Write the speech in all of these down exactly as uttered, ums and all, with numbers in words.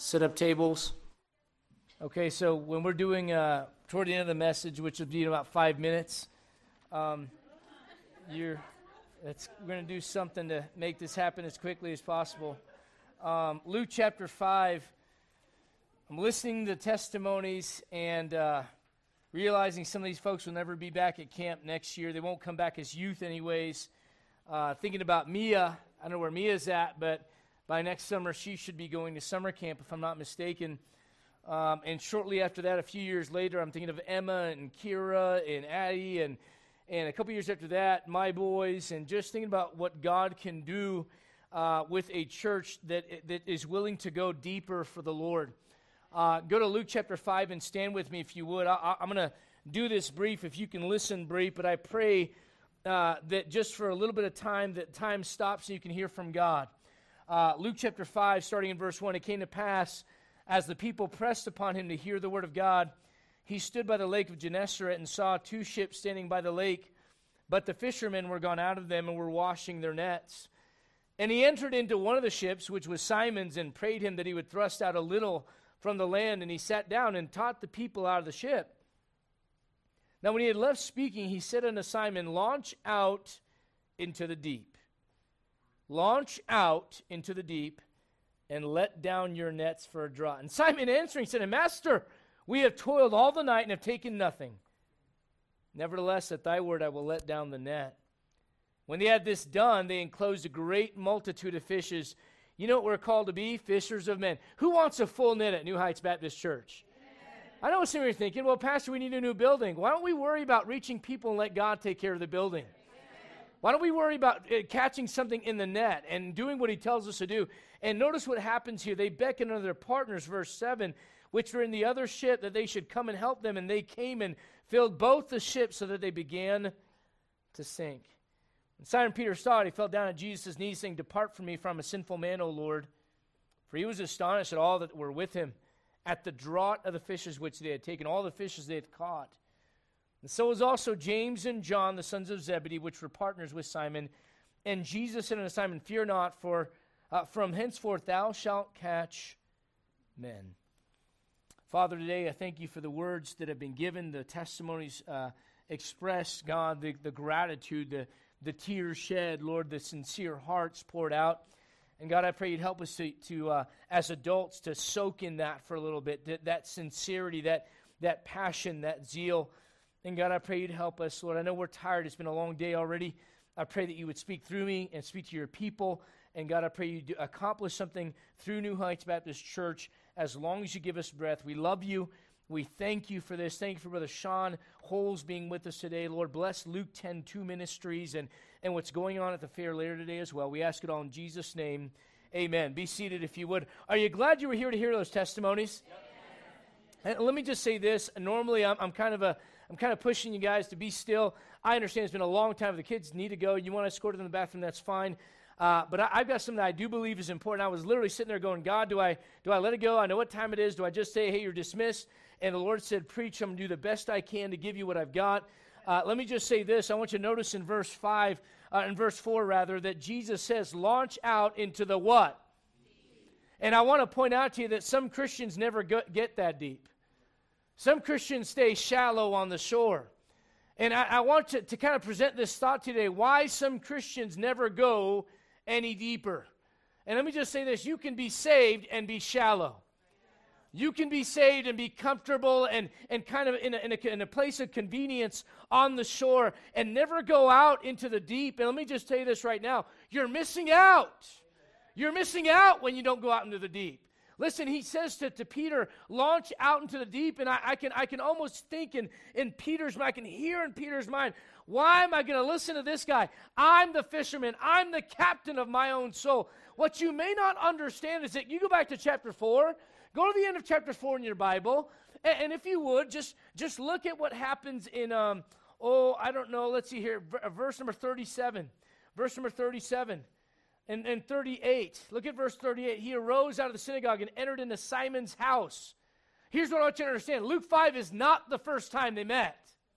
Set up tables. Okay, so when we're doing, uh, toward the end of the message, which will be in about five minutes, um, you're, that's, we're going to do something to make this happen as quickly as possible. Um, Luke chapter five, I'm listening to testimonies and uh, realizing some of these folks will never be back at camp next year. They won't come back as youth anyways. Uh, thinking about Mia, I don't know where Mia's at, but by next summer, she should be going to summer camp, if I'm not mistaken. Um, and shortly after that, a few years later, I'm thinking of Emma and Kira and Addie. And, and a couple years after that, my boys. And just thinking about what God can do uh, with a church that that is willing to go deeper for the Lord. Uh, go to Luke chapter five and stand with me if you would. I, I'm going to do this brief if you can listen brief. But I pray uh, that just for a little bit of time, that time stops so you can hear from God. Uh, Luke chapter five, starting in verse one, it came to pass, as the people pressed upon him to hear the word of God, he stood by the lake of Gennesaret and saw two ships standing by the lake, but the fishermen were gone out of them and were washing their nets. And he entered into one of the ships, which was Simon's, and prayed him that he would thrust out a little from the land, and he sat down and taught the people out of the ship. Now when he had left speaking, he said unto Simon, Launch out into the deep. Launch out into the deep, and let down your nets for a draught. And Simon answering said, Master, we have toiled all the night and have taken nothing. Nevertheless, at thy word I will let down the net. When they had this done, they enclosed a great multitude of fishes. You know what we're called to be? Fishers of men. Who wants a full net at New Heights Baptist Church? I know some of you are thinking, well, Pastor, we need a new building. Why don't we worry about reaching people and let God take care of the building? Why don't we worry about uh, catching something in the net and doing what he tells us to do? And notice what happens here. They beckon unto their partners, verse seven, which were in the other ship, that they should come and help them. And they came and filled both the ships so that they began to sink. When Simon Peter saw it, he fell down at Jesus' knees, saying, Depart from me, for I am a sinful man, O Lord. For he was astonished at all that were with him, at the draught of the fishes which they had taken, all the fishes they had caught. And so was also James and John, the sons of Zebedee, which were partners with Simon. And Jesus said unto Simon, Fear not, for uh, from henceforth thou shalt catch men. Father, today I thank you for the words that have been given, the testimonies uh, expressed, God, the, the gratitude, the, the tears shed, Lord, the sincere hearts poured out. And God, I pray you'd help us to, to uh, as adults, to soak in that for a little bit, that, that sincerity, that, that passion, that zeal. And God, I pray you'd help us, Lord. I know we're tired. It's been a long day already. I pray that you would speak through me and speak to your people. And God, I pray you'd accomplish something through New Heights Baptist Church as long as you give us breath. We love you. We thank you for this. Thank you for Brother Sean Holes being with us today. Lord, bless Luke ten two Ministries and, and what's going on at the fair later today as well. We ask it all in Jesus' name. Amen. Be seated if you would. Are you glad you were here to hear those testimonies? Yep. And let me just say this. Normally, I'm, I'm kind of a I'm kind of pushing you guys to be still. I understand it's been a long time. If the kids need to go, you want to escort them in the bathroom, that's fine. Uh, but I, I've got something that I do believe is important. I was literally sitting there going, God, do I do I let it go? I know what time it is. Do I just say, hey, you're dismissed? And the Lord said, preach. I'm going to do the best I can to give you what I've got. Uh, let me just say this. I want you to notice in verse five, uh, in verse four rather, that Jesus says, launch out into the what? And I want to point out to you that some Christians never go, get that deep. Some Christians stay shallow on the shore. And I, I want to, to kind of present this thought today, why some Christians never go any deeper. And let me just say this, you can be saved and be shallow. You can be saved and be comfortable and, and kind of in a, in, a, in a place of convenience on the shore and never go out into the deep. And let me just tell you this right now, you're missing out. You're missing out when you don't go out into the deep. Listen, he says to, to Peter, launch out into the deep, and I, I can I can almost think in, in Peter's mind, I can hear in Peter's mind, why am I going to listen to this guy? I'm the fisherman. I'm the captain of my own soul. What you may not understand is that you go back to chapter four, go to the end of chapter four in your Bible, and, and if you would, just, just look at what happens in, um, oh, I don't know, let's see here, verse number thirty-seven. Verse number thirty-seven. And, and thirty-eight, look at verse thirty-eight. He arose out of the synagogue and entered into Simon's house. Here's what I want you to understand. Luke five is not the first time they met.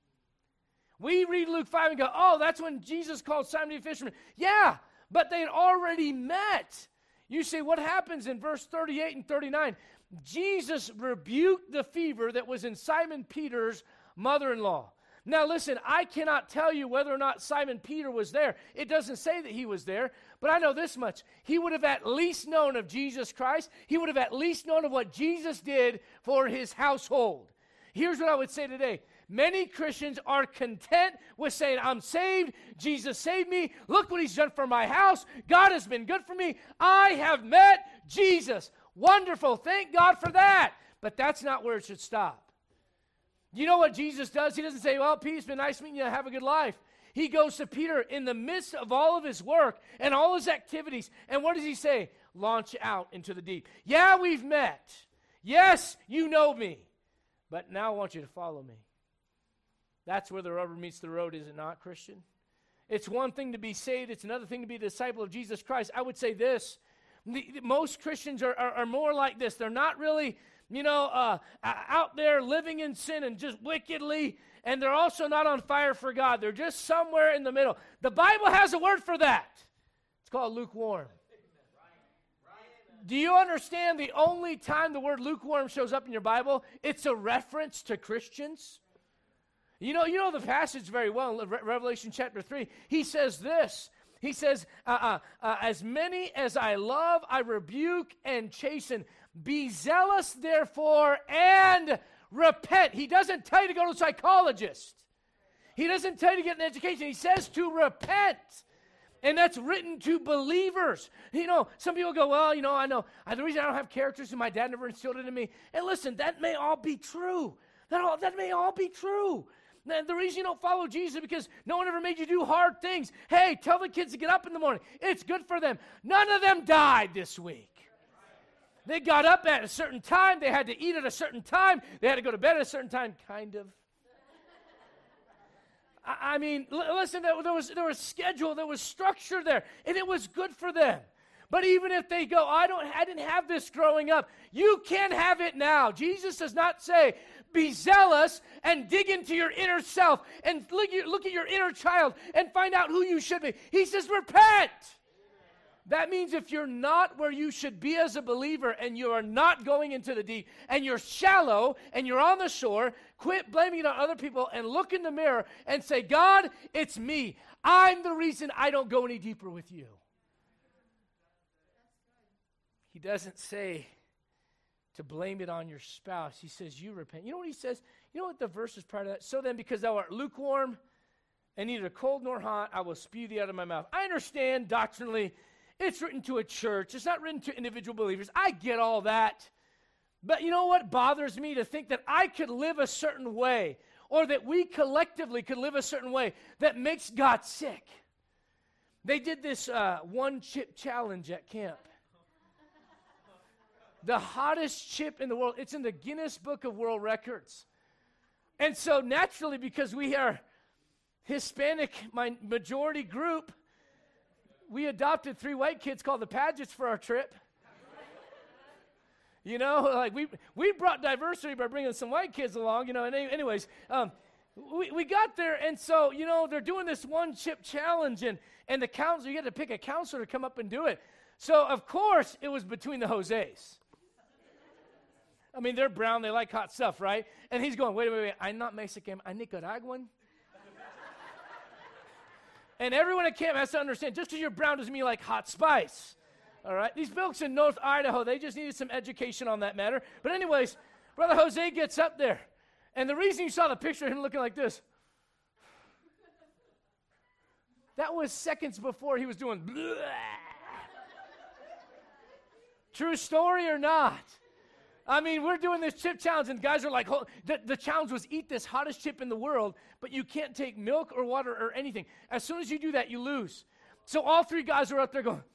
We read Luke five and go, oh, that's when Jesus called Simon to be a fisherman. Yeah, but they had already met. You say, what happens in verse thirty-eight and thirty-nine? Jesus rebuked the fever that was in Simon Peter's mother-in-law. Now listen, I cannot tell you whether or not Simon Peter was there. It doesn't say that he was there, but I know this much. He would have at least known of Jesus Christ. He would have at least known of what Jesus did for his household. Here's what I would say today. Many Christians are content with saying, I'm saved, Jesus saved me, look what he's done for my house, God has been good for me, I have met Jesus. Wonderful, thank God for that. But that's not where it should stop. You know what Jesus does? He doesn't say, well, Pete, it's been nice meeting you, have a good life. He goes to Peter in the midst of all of his work and all his activities, and what does he say? Launch out into the deep. Yeah, we've met. Yes, you know me. But now I want you to follow me. That's where the rubber meets the road, is it not, Christian? It's one thing to be saved. It's another thing to be a disciple of Jesus Christ. I would say this. The, the, most Christians are, are, are more like this. They're not really, you know, uh, out there living in sin and just wickedly, and they're also not on fire for God. They're just somewhere in the middle. The Bible has a word for that. It's called lukewarm. Do you understand the only time the word lukewarm shows up in your Bible, it's a reference to Christians? You know, you know the passage very well in Re- Revelation chapter three. He says this. He says, uh, uh, uh, as many as I love, I rebuke and chasten. Be zealous, therefore, and repent. He doesn't tell you to go to a psychologist. He doesn't tell you to get an education. He says to repent. And that's written to believers. You know, some people go, well, you know, I know. Uh, the reason I don't have characters is my dad never instilled it in me. And listen, that may all be true. That, all, that may all be true. Now, the reason you don't follow Jesus is because no one ever made you do hard things. Hey, tell the kids to get up in the morning. It's good for them. None of them died this week. They got up at a certain time. They had to eat at a certain time. They had to go to bed at a certain time, kind of. I, I mean, l- listen, there, there was there was schedule, there was structure there, and it was good for them. But even if they go, I don't, I didn't have this growing up, you can have it now. Jesus does not say, be zealous and dig into your inner self and look, look at your inner child and find out who you should be. He says, repent. That means if you're not where you should be as a believer and you are not going into the deep and you're shallow and you're on the shore, quit blaming it on other people and look in the mirror and say, God, it's me. I'm the reason I don't go any deeper with you. He doesn't say to blame it on your spouse. He says, you repent. You know what he says? You know what the verse is prior to that? So then, because thou art lukewarm and neither cold nor hot, I will spew thee out of my mouth. I understand doctrinally it's written to a church. It's not written to individual believers. I get all that. But you know what bothers me? To think that I could live a certain way or that we collectively could live a certain way that makes God sick. They did this uh, one chip challenge at camp. The hottest chip in the world. It's in the Guinness Book of World Records. And so naturally, because we are Hispanic my majority group, we adopted three white kids called the Padgetts for our trip. You know, like we we brought diversity by bringing some white kids along, you know, and anyways, um, we, we got there, and so, you know, they're doing this one chip challenge, and, and the counselor, you had to pick a counselor to come up and do it. So, of course, it was between the Jose's. I mean, they're brown, they like hot stuff, right? And he's going, wait, wait, wait, I'm not Mexican, I'm Nicaraguan. And everyone at camp has to understand, just because you're brown doesn't mean you like hot spice. All right? These folks in North Idaho, they just needed some education on that matter. But anyways, Brother Jose gets up there. And the reason you saw the picture of him looking like this, that was seconds before he was doing bleh. True story or not? I mean, we're doing this chip challenge, and guys are like, oh, the, the challenge was eat this hottest chip in the world, but you can't take milk or water or anything. As soon as you do that, you lose. So all three guys are up there going,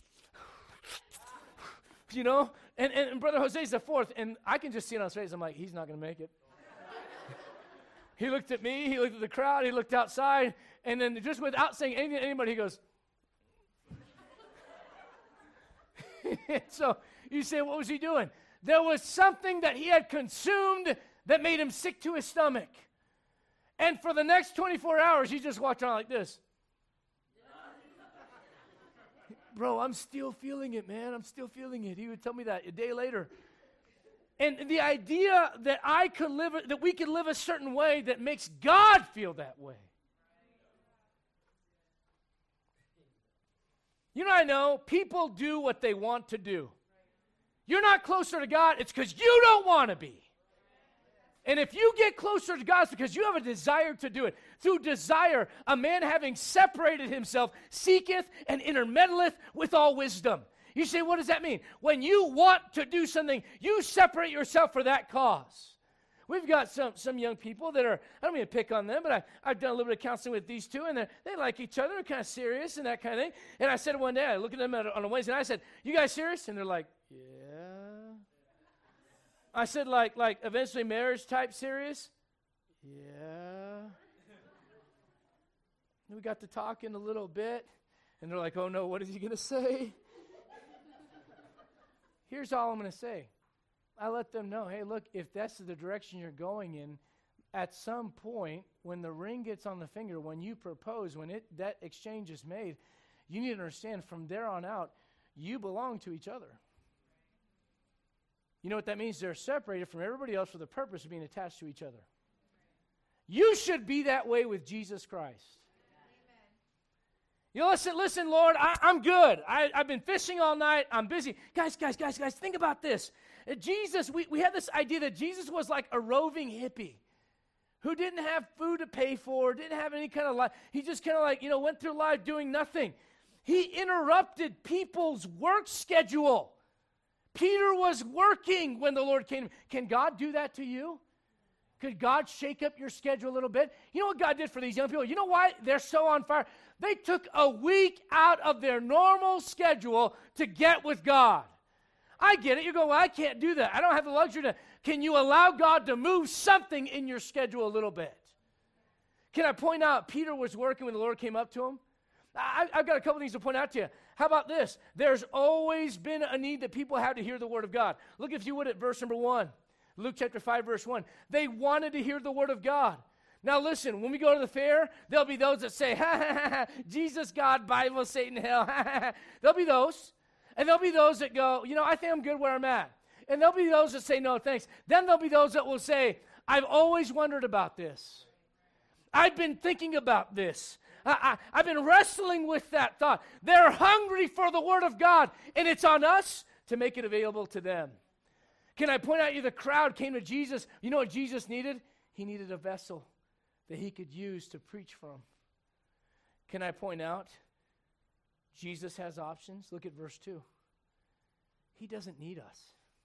you know, and, and, and Brother Jose's the fourth, and I can just see it on his face. I'm like, he's not going to make it. He looked at me, he looked at the crowd, he looked outside, and then just without saying anything to anybody, he goes, so you say, what was he doing? There was something that he had consumed that made him sick to his stomach. And for the next twenty-four hours, he just walked around like this. bro, I'm still feeling it, man. I'm still feeling it. He would tell me that a day later. And the idea that I could live, that we could live a certain way that makes God feel that way. You know, I know people do what they want to do. You're not closer to God, it's because you don't want to be. And if you get closer to God, it's because you have a desire to do it. Through desire, a man having separated himself seeketh and intermeddleth with all wisdom. You say, what does that mean? When you want to do something, you separate yourself for that cause. We've got some, some young people that are, I don't mean to pick on them, but I, I've done a little bit of counseling with these two, and they like each other, they're kind of serious and that kind of thing. And I said one day, I looked at them at, on a Wednesday, and I said, you guys serious? And they're like, yeah. I said, like, like eventually marriage type serious? Yeah. And we got to talking a little bit, and they're like, oh no, what is he going to say? Here's all I'm going to say. I let them know, hey, look, if that's the direction you're going in, at some point, when the ring gets on the finger, when you propose, when it that exchange is made, you need to understand from there on out, you belong to each other. You know what that means? They're separated from everybody else for the purpose of being attached to each other. You should be that way with Jesus Christ. You know, listen, listen, Lord, I, I'm good. I, I've been fishing all night. I'm busy. Guys, guys, guys, guys, think about this. Uh, Jesus, we, we have this idea that Jesus was like a roving hippie who didn't have food to pay for, didn't have any kind of life. He just kind of like, you know, went through life doing nothing. He interrupted people's work schedule. Peter was working when the Lord came. Can God do that to you? Could God shake up your schedule a little bit? You know what God did for these young people? You know why they're so on fire? They took a week out of their normal schedule to get with God. I get it. You go, well, I can't do that. I don't have the luxury to. Can you allow God to move something in your schedule a little bit? Can I point out, Peter was working when the Lord came up to him? I, I've got a couple things to point out to you. How about this? There's always been a need that people have to hear the word of God. Look, if you would, at verse number one. Luke chapter five, verse one. They wanted to hear the word of God. Now listen, when we go to the fair, there'll be those that say, ha, ha, ha, ha, Jesus, God, Bible, Satan, hell, ha, ha, ha. There'll be those. And there'll be those that go, you know, I think I'm good where I'm at. And there'll be those that say, no, thanks. Then there'll be those that will say, I've always wondered about this. I've been thinking about this. I, I, I've been wrestling with that thought. They're hungry for the word of God, and it's on us to make it available to them. Can I point out to you, the crowd came to Jesus. You know what Jesus needed? He needed a vessel that he could use to preach from. Can I point out? Jesus has options. Look at verse two. He doesn't need us.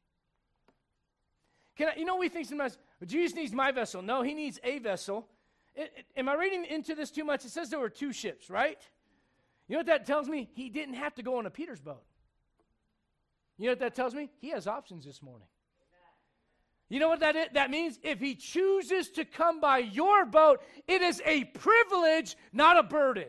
Can I, you know, we think sometimes, well, Jesus needs my vessel. No, he needs a vessel. It, it, am I reading into this too much? It says there were two ships, right? You know what that tells me? He didn't have to go on a Peter's boat. You know what that tells me? He has options this morning. You know what that is? That means if he chooses to come by your boat, it is a privilege, not a burden.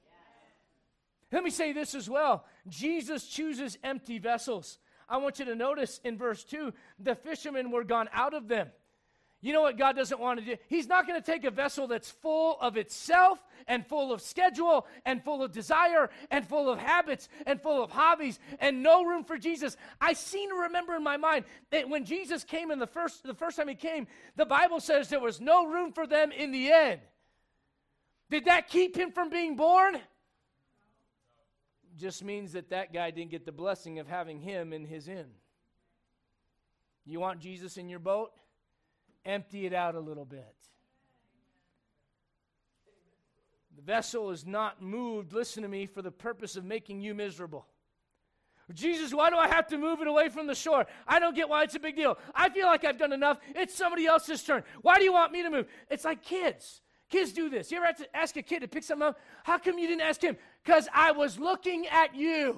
Let me say this as well. Jesus chooses empty vessels. I want you to notice in verse two, the fishermen were gone out of them. You know what God doesn't want to do? He's not going to take a vessel that's full of itself and full of schedule and full of desire and full of habits and full of hobbies and no room for Jesus. I seem to remember in my mind that when Jesus came in the first, the first time he came, the Bible says there was no room for them in the end. Did that keep him from being born? Just means that that guy didn't get the blessing of having him in his inn. You want Jesus in your boat? Empty it out a little bit. The vessel is not moved, listen to me, for the purpose of making you miserable. Jesus, why do I have to move it away from the shore? I don't get why it's a big deal. I feel like I've done enough. It's somebody else's turn. Why do you want me to move? It's like kids. Kids do this. You ever have to ask a kid to pick something up? How come you didn't ask him? Because I was looking at you.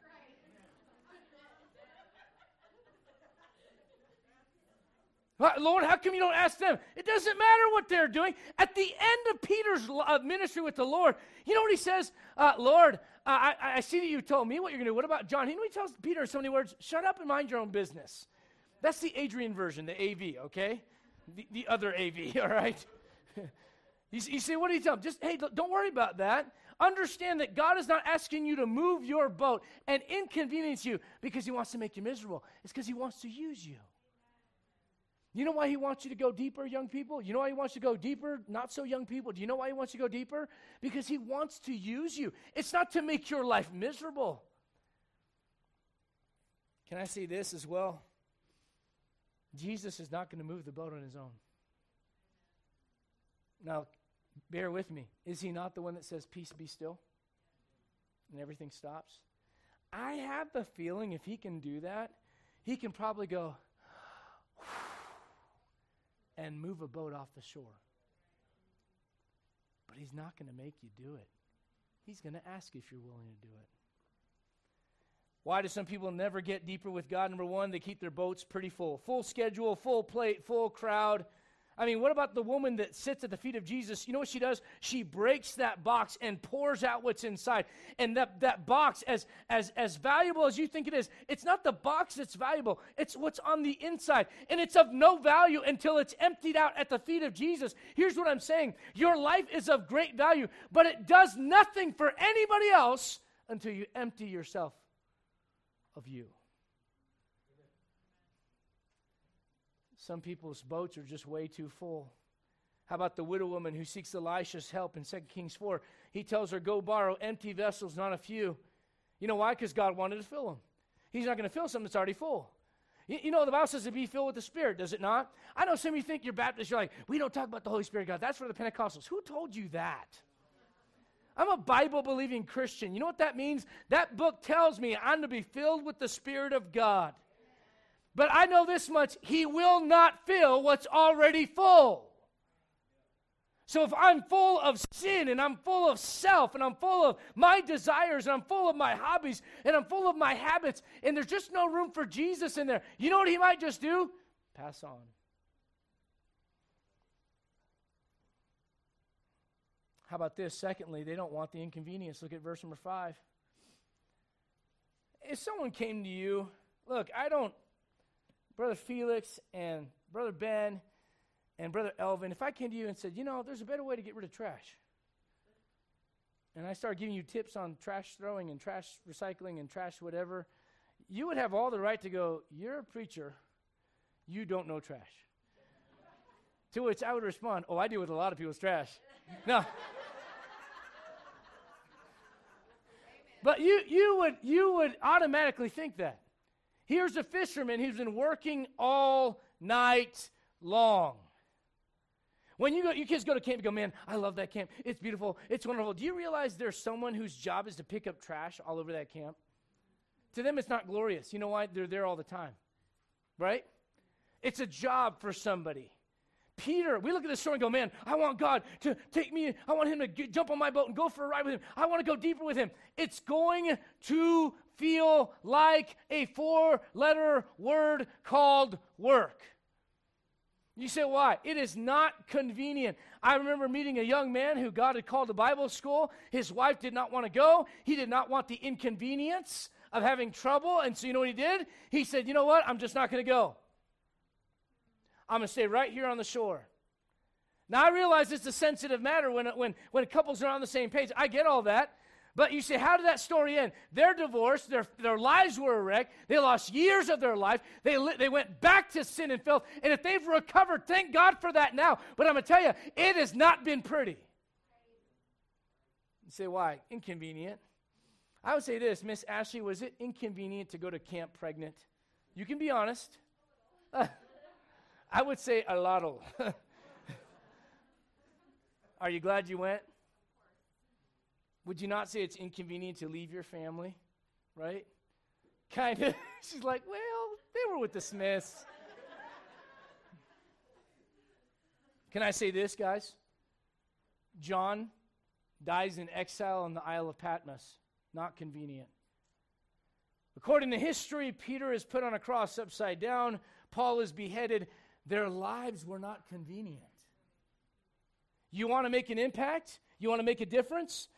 Lord, how come you don't ask them? It doesn't matter what they're doing. At the end of Peter's uh, ministry with the Lord, you know what he says? Uh, Lord, uh, I, I see that you told me what you're going to do. What about John? You know what he tells Peter in so many words? Shut up and mind your own business. That's the Adrian version, the A V, okay? The, the other A V, all right? You, you say, what do you tell them? Just, hey, don't worry about that. Understand that God is not asking you to move your boat and inconvenience you because he wants to make you miserable. It's because he wants to use you. You know why he wants you to go deeper, young people? You know why he wants you to go deeper, not so young people? Do you know why he wants you to go deeper? Because he wants to use you. It's not to make your life miserable. Can I say this as well? Jesus is not going to move the boat on his own. Now, bear with me. Is he not the one that says, peace, be still? And everything stops? I have the feeling if he can do that, he can probably go and move a boat off the shore. But he's not going to make you do it. He's going to ask if you're willing to do it. Why do some people never get deeper with God? Number one, they keep their boats pretty full. Full schedule, full plate, full crowd. I mean, what about the woman that sits at the feet of Jesus? You know what she does? She breaks that box and pours out what's inside. And that, that box, as, as, as valuable as you think it is, it's not the box that's valuable. It's what's on the inside. And it's of no value until it's emptied out at the feet of Jesus. Here's what I'm saying. Your life is of great value, but it does nothing for anybody else until you empty yourself of you. Some people's boats are just way too full. How about the widow woman who seeks Elisha's help in Second Kings four? He tells her, go borrow empty vessels, not a few. You know why? Because God wanted to fill them. He's not going to fill something that's already full. You, you know, the Bible says to be filled with the Spirit, does it not? I know some of you think you're Baptist. You're like, we don't talk about the Holy Spirit, God. That's for the Pentecostals. Who told you that? I'm a Bible-believing Christian. You know what that means? That book tells me I'm to be filled with the Spirit of God. But I know this much, he will not fill what's already full. So if I'm full of sin and I'm full of self and I'm full of my desires and I'm full of my hobbies and I'm full of my habits and there's just no room for Jesus in there, you know what he might just do? Pass on. How about this? Secondly, they don't want the inconvenience. Look at verse number five. If someone came to you, look, I don't, Brother Felix and Brother Ben and Brother Elvin, if I came to you and said, you know, there's a better way to get rid of trash, and I started giving you tips on trash throwing and trash recycling and trash whatever, you would have all the right to go, you're a preacher, you don't know trash. To which I would respond, oh, I deal with a lot of people's trash. No. But you, you would you would automatically think that. Here's a fisherman who's been working all night long. When you go, you kids go to camp, you go, man, I love that camp. It's beautiful. It's wonderful. Do you realize there's someone whose job is to pick up trash all over that camp? To them, it's not glorious. You know why? They're there all the time, right? It's a job for somebody. Peter, we look at this story and go, man, I want God to take me, I want him to get, jump on my boat and go for a ride with him. I want to go deeper with him. It's going to feel like a four-letter word called work. You say, why? It is not convenient. I remember meeting a young man who God had called to Bible school. His wife did not want to go. He did not want the inconvenience of having trouble. And so you know what he did? He said, you know what? I'm just not going to go. I'm going to stay right here on the shore. Now, I realize it's a sensitive matter when, when, when couples are on the same page. I get all that. But you say, how did that story end? They're divorced. Their, their lives were a wreck. They lost years of their life. They, li- they went back to sin and filth. And if they've recovered, thank God for that now. But I'm going to tell you, it has not been pretty. You say, why? Inconvenient. I would say this, Miss Ashley, was it inconvenient to go to camp pregnant? You can be honest. Uh, I would say a lot. Are you glad you went? Would you not say it's inconvenient to leave your family? Right? Kind of. She's like, well, they were with the Smiths. Can I say this, guys? John dies in exile on the Isle of Patmos. Not convenient. According to history, Peter is put on a cross upside down. Paul is beheaded. Their lives were not convenient. You want to make an impact? You want to make a difference?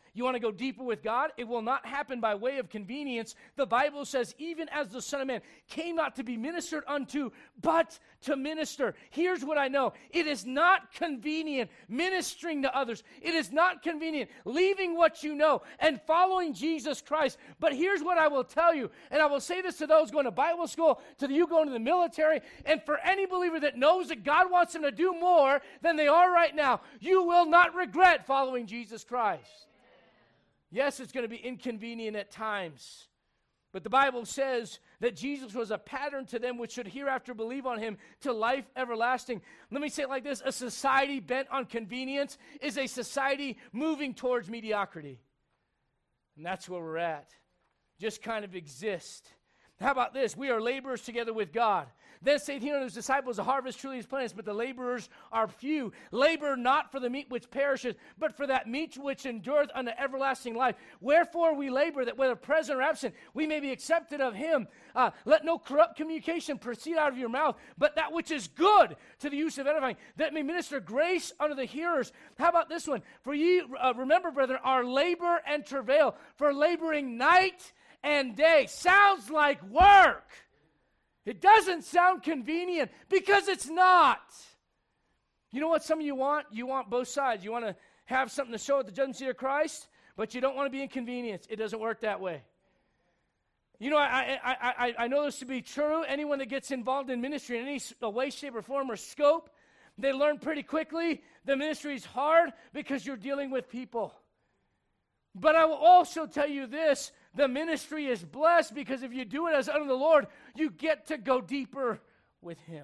You want to go deeper with God? It will not happen by way of convenience. The Bible says, even as the Son of Man came not to be ministered unto, but to minister. Here's what I know. It is not convenient ministering to others. It is not convenient leaving what you know and following Jesus Christ. But here's what I will tell you, and I will say this to those going to Bible school, to you going to the military, and for any believer that knows that God wants them to do more than they are right now, you will not regret following Jesus Christ. Yes, it's going to be inconvenient at times, but the Bible says that Jesus was a pattern to them which should hereafter believe on him to life everlasting. Let me say it like this. A society bent on convenience is a society moving towards mediocrity. And that's where we're at. Just kind of exist. How about this? We are laborers together with God. Then saith he unto his disciples, the harvest truly is plenteous, but the laborers are few. Labor not for the meat which perisheth, but for that meat which endureth unto everlasting life. Wherefore we labor, that whether present or absent, we may be accepted of him. Uh, let no corrupt communication proceed out of your mouth, but that which is good to the use of edifying, that may minister grace unto the hearers. How about this one? For ye, uh, remember, brethren, our labor and travail, for laboring night and day. Sounds like work. It doesn't sound convenient because it's not. You know what some of you want? You want both sides. You want to have something to show at the judgment seat of Christ, but you don't want to be inconvenienced. It doesn't work that way. You know, I, I, I, I know this to be true. Anyone that gets involved in ministry in any way, shape, or form or scope, they learn pretty quickly the ministry is hard because you're dealing with people. But I will also tell you this, the ministry is blessed because if you do it as unto the Lord, you get to go deeper with him.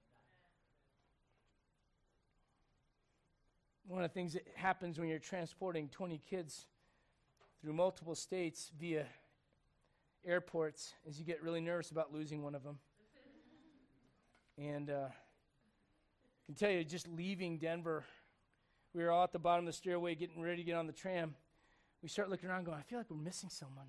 One of the things that happens when you're transporting twenty kids through multiple states via airports is you get really nervous about losing one of them. And uh, I can tell you, just leaving Denver, we were all at the bottom of the stairway getting ready to get on the tram. We start looking around going, I feel like we're missing someone.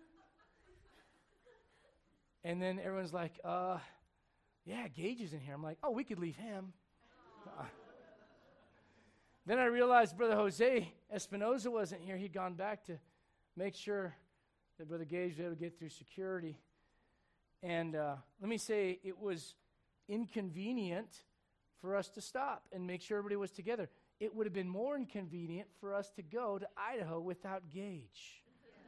And then everyone's like, uh, yeah, Gage is in here. I'm like, oh, we could leave him. Uh, then I realized Brother Jose Espinoza wasn't here. He'd gone back to make sure that Brother Gage was able to get through security. And uh, let me say, it was inconvenient for us to stop and make sure everybody was together. It would have been more inconvenient for us to go to Idaho without Gage.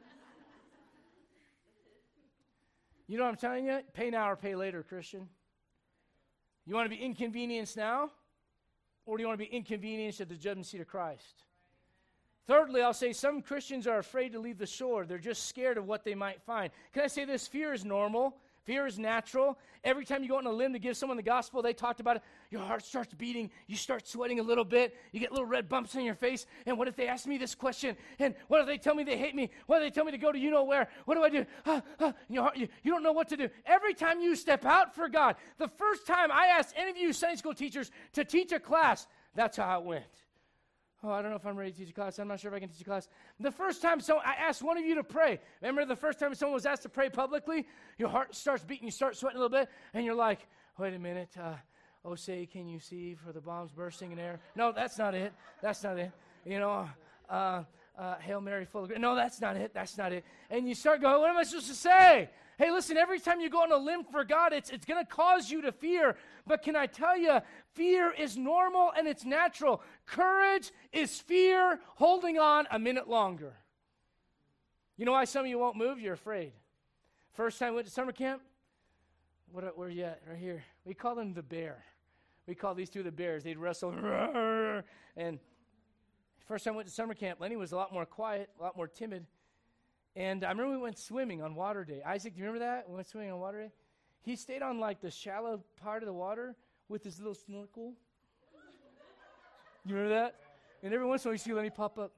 You know what I'm telling you? Pay now or pay later, Christian. You want to be inconvenienced now? Or do you want to be inconvenienced at the judgment seat of Christ? Thirdly, I'll say some Christians are afraid to leave the shore. They're just scared of what they might find. Can I say this? Fear is normal. Fear is natural. Every time you go on a limb to give someone the gospel, they talked about it, your heart starts beating, you start sweating a little bit, you get little red bumps on your face, and what if they ask me this question? And what if they tell me they hate me? What if they tell me to go to you-know-where? What do I do? Ah, ah, your heart, you, you don't know what to do. Every time you step out for God, the first time I asked any of you Sunday school teachers to teach a class, that's how it went. Oh, I don't know if I'm ready to teach a class. I'm not sure if I can teach a class. The first time so I asked one of you to pray. Remember the first time someone was asked to pray publicly? Your heart starts beating, you start sweating a little bit, and you're like, wait a minute. Uh, oh, say, can you see for the bombs bursting in air? No, that's not it. That's not it. You know, uh, uh, Hail Mary full of grace. No, that's not it. That's not it. And you start going, what am I supposed to say? Hey, listen, every time you go on a limb for God, it's, it's going to cause you to fear. But can I tell you, fear is normal and it's natural. Courage is fear holding on a minute longer. You know why some of you won't move? You're afraid. First time we went to summer camp, what, where are you at? Right here. We call them the bear. We call these two the bears. They'd wrestle. And first time we went to summer camp, Lenny was a lot more quiet, a lot more timid. And I remember we went swimming on water day. Isaac, do you remember that? We went swimming on water day. He stayed on like the shallow part of the water with his little snorkel. You remember that? And every once in a while you see Lenny pop up.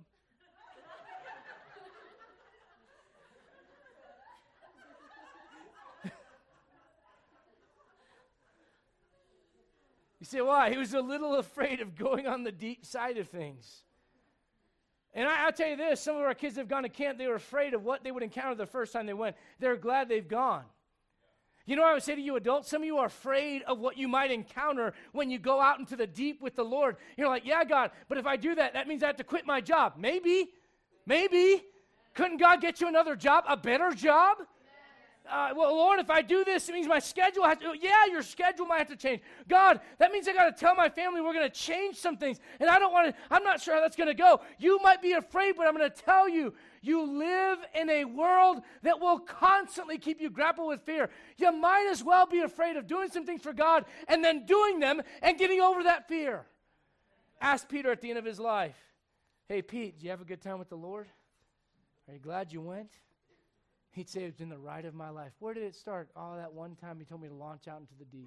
You say, why? He was a little afraid of going on the deep side of things. And I, I'll tell you this, some of our kids have gone to camp, they were afraid of what they would encounter the first time they went. They're glad they've gone. You know what I would say to you adults? Some of you are afraid of what you might encounter when you go out into the deep with the Lord. You're like, yeah, God, but if I do that, that means I have to quit my job. Maybe. Maybe. Couldn't God get you another job, a better job? Uh, well, Lord, if I do this, it means my schedule has to, yeah, your schedule might have to change. God, that means I got to tell my family we're going to change some things, and I don't want to, I'm not sure how that's going to go. You might be afraid, but I'm going to tell you, you live in a world that will constantly keep you grapple with fear. You might as well be afraid of doing some things for God and then doing them and getting over that fear. Ask Peter at the end of his life, hey, Pete, did you have a good time with the Lord? Are you glad you went? He'd say it's been the ride of my life. Where did it start? Oh, that one time he told me to launch out into the deep.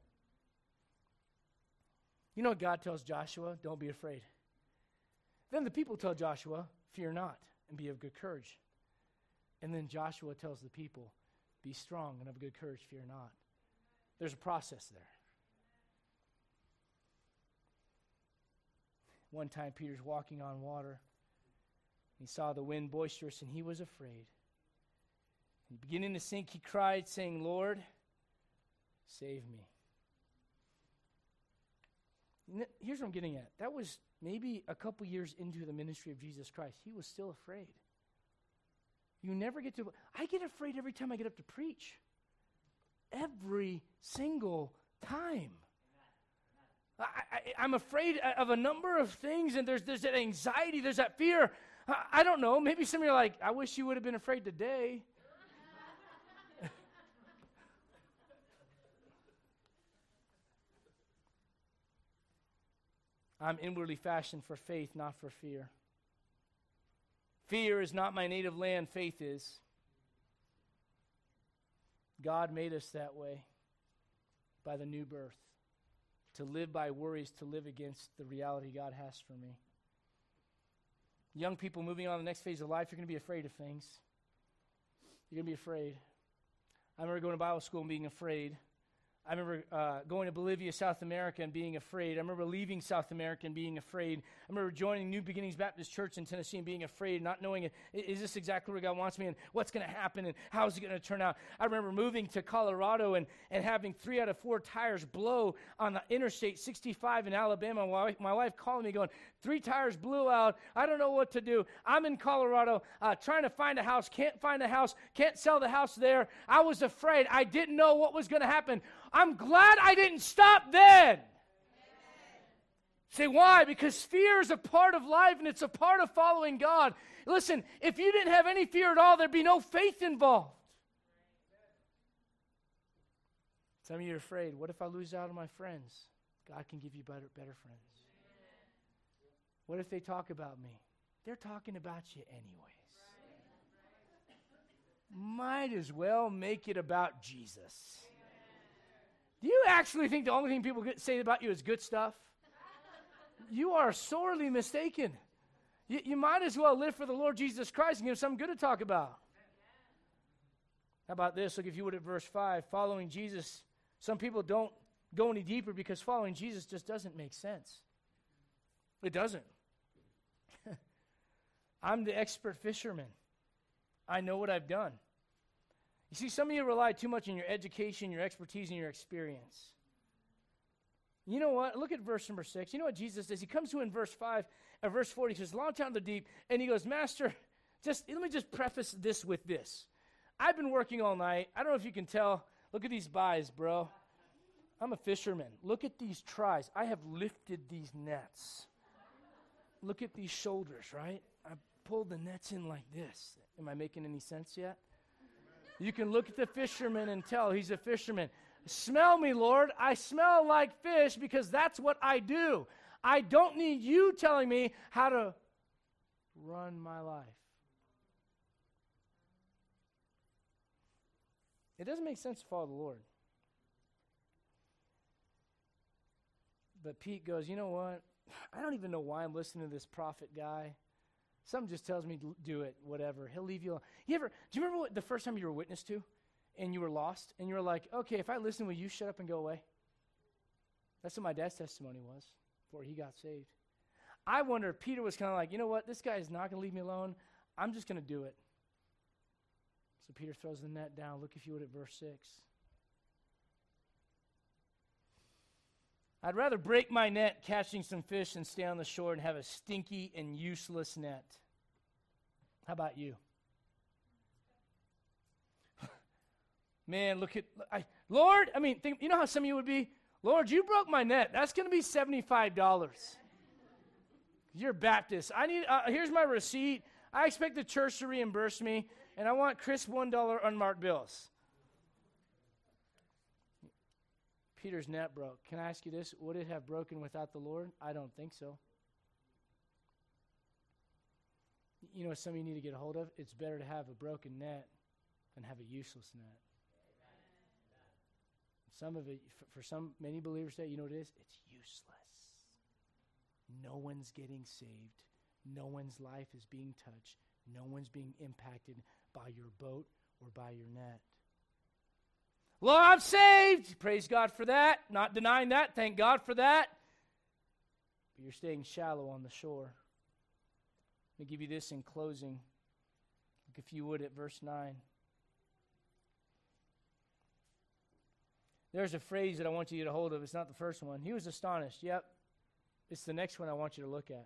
You know what God tells Joshua? Don't be afraid. Then the people tell Joshua, fear not, and be of good courage. And then Joshua tells the people, be strong and of good courage, fear not. There's a process there. One time Peter's walking on water. He saw the wind boisterous, and he was afraid. And beginning to sink, he cried, saying, Lord, save me. Here's what I'm getting at. That was maybe a couple years into the ministry of Jesus Christ. He was still afraid. You never get to... I get afraid every time I get up to preach. Every single time. I, I, I'm afraid of a number of things, and there's, there's that anxiety, there's that fear. I, I don't know. Maybe some of you are like, I wish you would have been afraid today. I'm inwardly fashioned for faith, not for fear. Fear is not my native land, faith is. God made us that way by the new birth. To live by worries, to live against the reality God has for me. Young people moving on to the next phase of life, you're going to be afraid of things. You're going to be afraid. I remember going to Bible school and being afraid. I remember uh, going to Bolivia, South America, and being afraid. I remember leaving South America and being afraid. I remember joining New Beginnings Baptist Church in Tennessee and being afraid, not knowing, is this exactly where God wants me, and what's going to happen, and how is it going to turn out? I remember moving to Colorado and, and having three out of four tires blow on the Interstate sixty-five in Alabama. My wife, my wife calling me going, three tires blew out. I don't know what to do. I'm in Colorado uh, trying to find a house, can't find a house, can't sell the house there. I was afraid. I didn't know what was going to happen. I'm glad I didn't stop then. Amen. Say, why? Because fear is a part of life, and it's a part of following God. Listen, if you didn't have any fear at all, there'd be no faith involved. Some of you are afraid, what if I lose out on my friends? God can give you better, better friends. What if they talk about me? They're talking about you anyways. Might as well make it about Jesus. Do you actually think the only thing people get, say about you is good stuff? You are sorely mistaken. You, you might as well live for the Lord Jesus Christ and give him something good to talk about. How about this? Look, if you would, at verse five. Following Jesus, some people don't go any deeper because following Jesus just doesn't make sense. It doesn't. I'm the expert fisherman. I know what I've done. You see, some of you rely too much on your education, your expertise, and your experience. You know what? Look at verse number six. You know what Jesus does? He comes to in verse five, or verse four, he says, launch out in the deep, and he goes, Master, just let me just preface this with this. I've been working all night. I don't know if you can tell. Look at these buys, bro. I'm a fisherman. Look at these tries. I have lifted these nets. Look at these shoulders, right? I pulled the nets in like this. Am I making any sense yet? You can look at the fisherman and tell he's a fisherman. Smell me, Lord. I smell like fish because that's what I do. I don't need you telling me how to run my life. It doesn't make sense to follow the Lord. But Pete goes, you know what? I don't even know why I'm listening to this prophet guy. Something just tells me to do it, whatever. He'll leave you alone. You ever, do you remember what, the first time you were witness to and you were lost and you were like, okay, if I listen, will you shut up and go away? That's what my dad's testimony was before he got saved. I wonder if Peter was kind of like, you know what, this guy is not going to leave me alone. I'm just going to do it. So Peter throws the net down. Look, if you would, at verse six. I'd rather break my net catching some fish than stay on the shore and have a stinky and useless net. How about you? Man, look at, I, Lord, I mean, think, you know how some of you would be? Lord, you broke my net. That's going to be seventy-five dollars. You're Baptist. I need, uh, here's my receipt. I expect the church to reimburse me, and I want crisp one dollar unmarked bills. Peter's net broke. Can I ask you this? Would it have broken without the Lord? I don't think so. You know what some of you need to get a hold of? It's better to have a broken net than have a useless net. Some of it, for, for some, many believers today, you know what it is? It's useless. No one's getting saved. No one's life is being touched. No one's being impacted by your boat or by your net. Lord, I'm saved. Praise God for that. Not denying that. Thank God for that. But you're staying shallow on the shore. Let me give you this in closing. Look, if you would, at verse nine. There's a phrase that I want you to get a hold of. It's not the first one. He was astonished. Yep. It's the next one I want you to look at.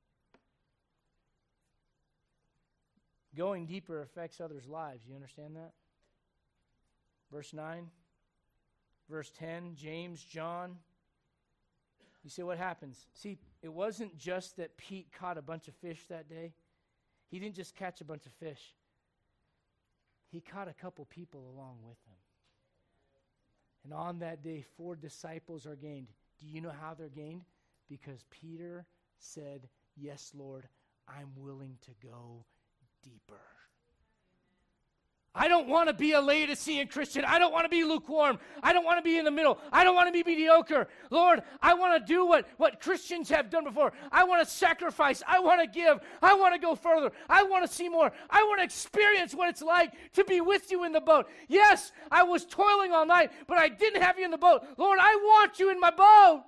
Going deeper affects others' lives. You understand that? Verse nine, verse ten, James, John. You say, what happens? See, it wasn't just that Pete caught a bunch of fish that day. He didn't just catch a bunch of fish. He caught a couple people along with him. And on that day, four disciples are gained. Do you know how they're gained? Because Peter said, yes, Lord, I'm willing to go deeper. I don't want to be a Laodicean Christian. I don't want to be lukewarm. I don't want to be in the middle. I don't want to be mediocre. Lord, I want to do what, what Christians have done before. I want to sacrifice. I want to give. I want to go further. I want to see more. I want to experience what it's like to be with you in the boat. Yes, I was toiling all night, but I didn't have you in the boat. Lord, I want you in my boat.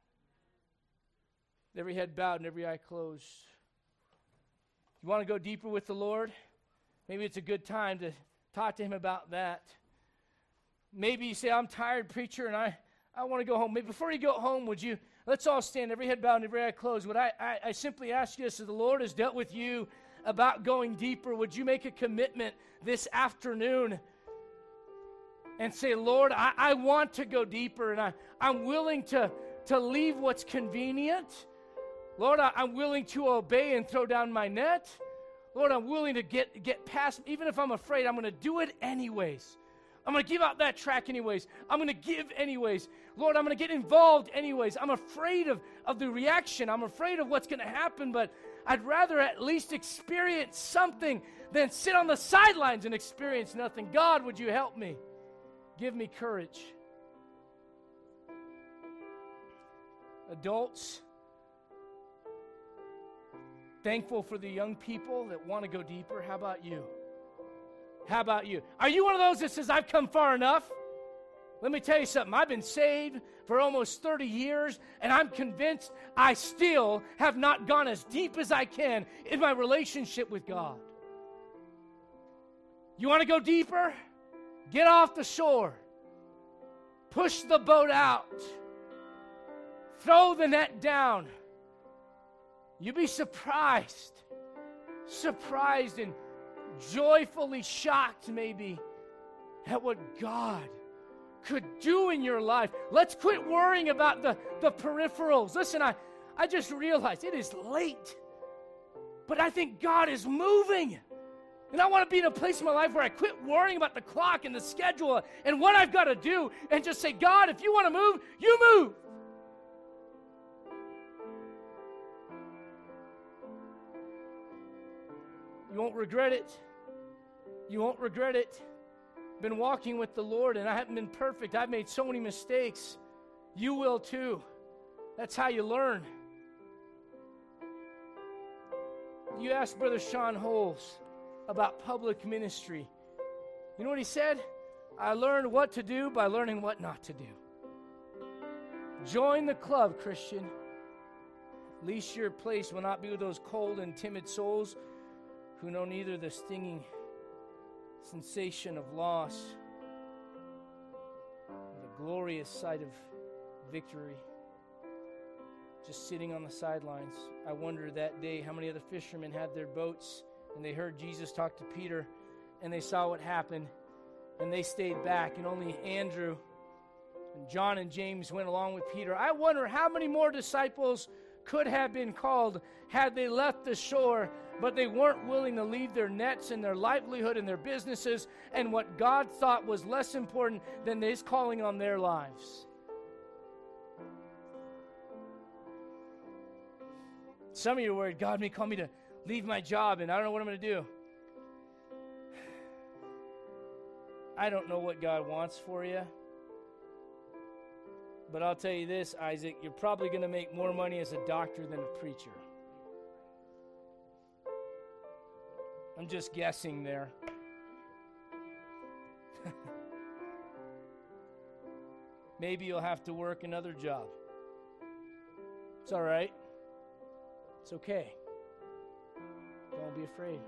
Every head bowed and every eye closed. You want to go deeper with the Lord? Maybe it's a good time to talk to him about that. Maybe you say, I'm tired, preacher, and I, I want to go home. Maybe before you go home, would you, let's all stand, every head bowed and every eye closed. Would I, I, I simply ask you this, as the Lord has dealt with you about going deeper, would you make a commitment this afternoon and say, Lord, I, I want to go deeper, and I, I'm willing to, to leave what's convenient. Lord, I, I'm willing to obey and throw down my net. Lord, I'm willing to get, get past, even if I'm afraid, I'm going to do it anyways. I'm going to give out that track anyways. I'm going to give anyways. Lord, I'm going to get involved anyways. I'm afraid of, of the reaction. I'm afraid of what's going to happen, but I'd rather at least experience something than sit on the sidelines and experience nothing. God, would you help me? Give me courage. Adults, thankful for the young people that want to go deeper. How about you? How about you? Are you one of those that says, I've come far enough? Let me tell you something. I've been saved for almost thirty years, and I'm convinced I still have not gone as deep as I can in my relationship with God. You want to go deeper? Get off the shore. Push the boat out. Throw the net down. You'll be surprised, surprised and joyfully shocked maybe at what God could do in your life. Let's quit worrying about the, the peripherals. Listen, I, I just realized it is late, but I think God is moving. And I want to be in a place in my life where I quit worrying about the clock and the schedule and what I've got to do and just say, God, if you want to move, you move. You won't regret it. You won't regret it. Been walking with the Lord, and I haven't been perfect. I've made so many mistakes. You will too. That's how you learn. You asked Brother Sean Holes about public ministry. You know what he said? I learned what to do by learning what not to do. Join the club, Christian. At least your place will not be with those cold and timid souls who know neither the stinging sensation of loss nor the glorious sight of victory. Just sitting on the sidelines. I wonder that day how many other fishermen had their boats and they heard Jesus talk to Peter, and they saw what happened, and they stayed back, and only Andrew and John and James went along with Peter. I wonder how many more disciples could have been called had they left the shore, but they weren't willing to leave their nets and their livelihood and their businesses and what God thought was less important than His calling on their lives. Some of you are worried, God may call me to leave my job and I don't know what I'm going to do. I don't know what God wants for you. But I'll tell you this, Isaac, you're probably going to make more money as a doctor than a preacher. I'm just guessing there. Maybe you'll have to work another job. It's all right. It's okay. Don't be afraid.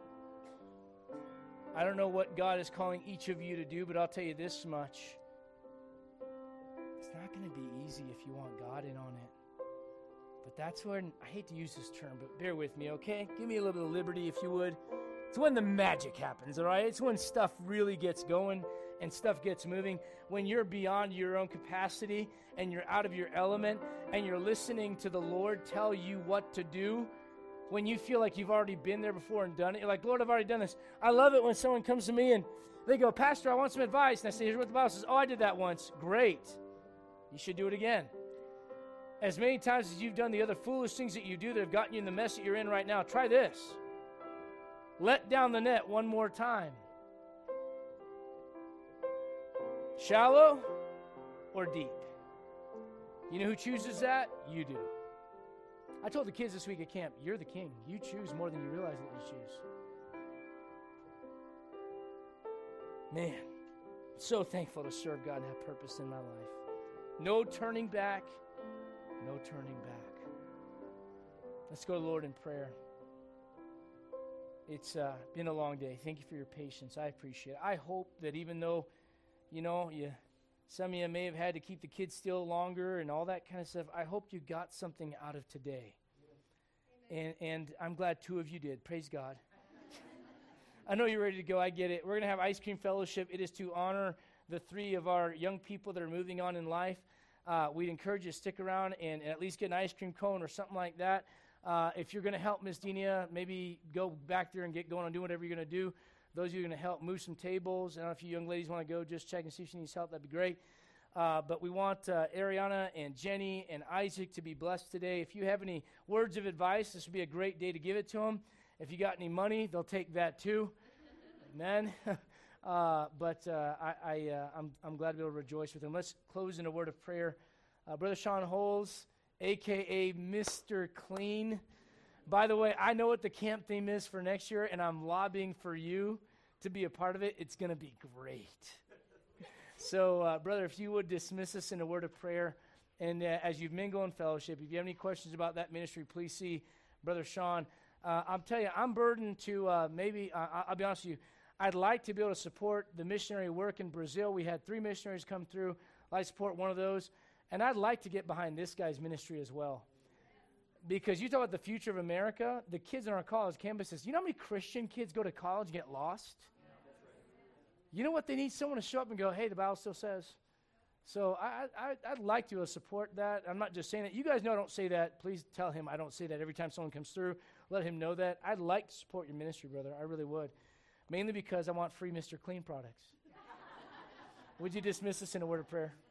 I don't know what God is calling each of you to do, but I'll tell you this much. It's not going to be easy if you want God in on it. But that's when, I hate to use this term, but bear with me, okay? Give me a little bit of liberty if you would. It's when the magic happens, all right? It's when stuff really gets going and stuff gets moving. When you're beyond your own capacity and you're out of your element and you're listening to the Lord tell you what to do. When you feel like you've already been there before and done it. You're like, Lord, I've already done this. I love it when someone comes to me and they go, Pastor, I want some advice. And I say, here's what the Bible says. Oh, I did that once. Great. You should do it again. As many times as you've done the other foolish things that you do that have gotten you in the mess that you're in right now, try this. Let down the net one more time. Shallow or deep? You know who chooses that? You do. I told the kids this week at camp, you're the king. You choose more than you realize that you choose. Man, I'm so thankful to serve God and have purpose in my life. No turning back. No turning back. Let's go to the Lord in prayer. It's uh, been a long day. Thank you for your patience. I appreciate it. I hope that even though, you know, you, some of you may have had to keep the kids still longer and all that kind of stuff, I hope you got something out of today. And, and I'm glad two of you did. Praise God. I know you're ready to go. I get it. We're going to have ice cream fellowship. It is to honor the three of our young people that are moving on in life. Uh, we'd encourage you to stick around and, and at least get an ice cream cone or something like that. Uh, if you're going to help Miss Denia, maybe go back there and get going on doing whatever you're going to do. Those of you who are going to help move some tables. I don't know if you young ladies want to go, just check and see if she needs help. That'd be great. Uh, but we want uh, Ariana and Jenny and Isaac to be blessed today. If you have any words of advice, this would be a great day to give it to them. If you got any money, they'll take that too. Amen. uh, but uh, I, I, uh, I'm, I'm glad to be able to rejoice with them. Let's close in a word of prayer. Uh, Brother Sean Holes, a k a. Mister Clean. By the way, I know what the camp theme is for next year, and I'm lobbying for you to be a part of it. It's going to be great. So, uh, brother, if you would dismiss us in a word of prayer, and uh, as you mingle in fellowship, if you have any questions about that ministry, please see Brother Sean. Uh, I'm telling you, I'm burdened to uh, maybe, uh, I'll be honest with you, I'd like to be able to support the missionary work in Brazil. We had three missionaries come through. I'd like to support one of those. And I'd like to get behind this guy's ministry as well. Because you talk about the future of America, the kids on our college campuses, you know how many Christian kids go to college and get lost? You know what? They need someone to show up and go, hey, the Bible still says. So I, I, I'd like to support that. I'm not just saying that. You guys know I don't say that. Please tell him I don't say that every time someone comes through. Let him know that. I'd like to support your ministry, brother. I really would. Mainly because I want free Mister Clean products. Would you dismiss us in a word of prayer?